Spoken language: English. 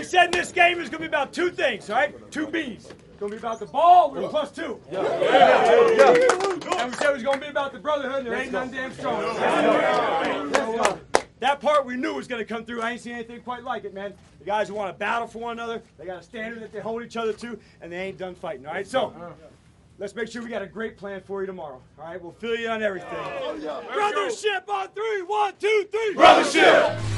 said in this game is going to be about two things, all right? Two B's. It's going to be about the ball with a +2. Yeah. And we said it was going to be about the brotherhood, and there ain't nothing damn strong. That part we knew was going to come through. I ain't seen anything quite like it, man. The guys who want to battle for one another, they got a standard that they hold each other to, and they ain't done fighting, all right? So, let's make sure we got a great plan for you tomorrow, all right? We'll fill you on everything. Brothership on 3. 1, 2, 3. Brothership!